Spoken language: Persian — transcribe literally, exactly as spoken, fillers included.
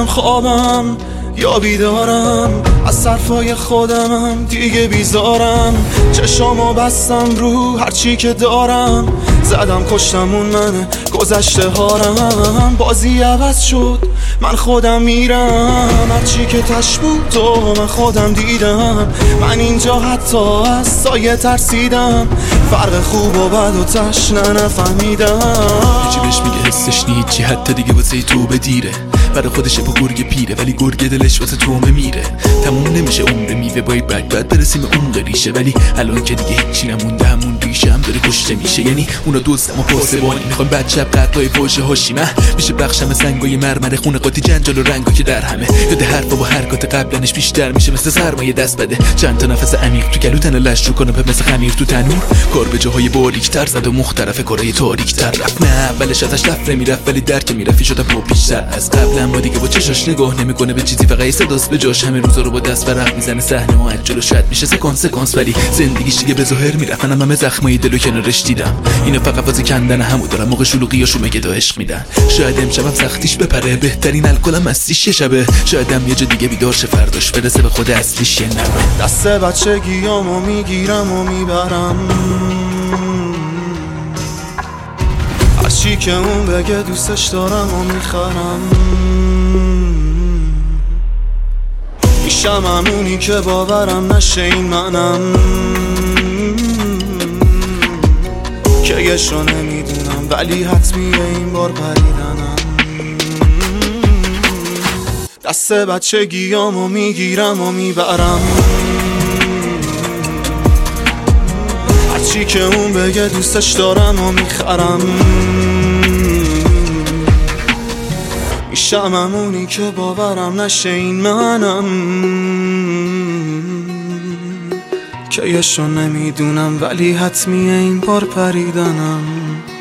خوابم یا بیدارم، از حرفای خودمم دیگه بیزارم. چشامو بستم رو هرچی که دارم، زدم کشتم اون منه گذشته هارم. بازی عوض شد من خودم میرم، هرچی که تش بود تو من خودم دیدم. من اینجا حتی از سایه ترسیدم، فرق خوب و بد و تش نه نفهمیدم. هیچی بهش میگه حسش نیچی، حتی دیگه واسه تو بدیره. برای خودشه با گرگ پیره ولی گرگ دلش واسه تومه میره. تموم نمیشه عمر میوه باید بد بد برسیم اون قریشه، ولی الان که دیگه هیچی نمونده همون ریشه هم داره کشته میشه. یعنی اونا دوستم و پاسبانی میخوان بد شب قطعای فوش هاشیمه میشه بخشم سنگای مرمر خونه قاطی جنجال و رنگا که در همه یاد حرفا و حرکات قبلنش بیشتر میشه مثل سرمایه دست بده. چند تا نفس عمیق تو گلو تنو لش رو کنه به مثل خمیر تو تنور، کار به جاهای باریک‌تر زد و مختلف کارهای تاریک‌تر رفت. نه اولش ازش لفره میرفت ولی درک میرفت شده با بیشتر از قبل. اما دیگه با چشاش نگاه نمیکنه به چیزی، فقط صداست به جاش. همه روزا رو با دست ورق میزنه صحنه و عجل و شاید میشه سکانس سکانس، ولی زندگیش دیگه به ظاهر میرفت. همه زخمای دلو کنارش دیدم، اینا فقط واسه کندن همو دارن. موقع شلوغیاشو مگه دا عشق میدن؟ شاید امشبم سختیش بپره، بهترین الکلم مستیش شبه. شایدم یه جا دیگه بیدار شه فرداش برسه به خود اصلیش. یه نمه دست بچگیامو میگیرم و میبرم، هرچی که اون بگه دوستش دارم و میخرم. میشم همونی که باورم نشه این منم، که یشو نمیدونم ولی حتمیه این بار پریدنم. دست بچگیامو میگیرم و میبرم، هرچی که اون بگه دوستش دارم و میخرم. میشم همونی که باورم نشه این منم، که یشو نمیدونم ولی حتمیه این بار پریدنم.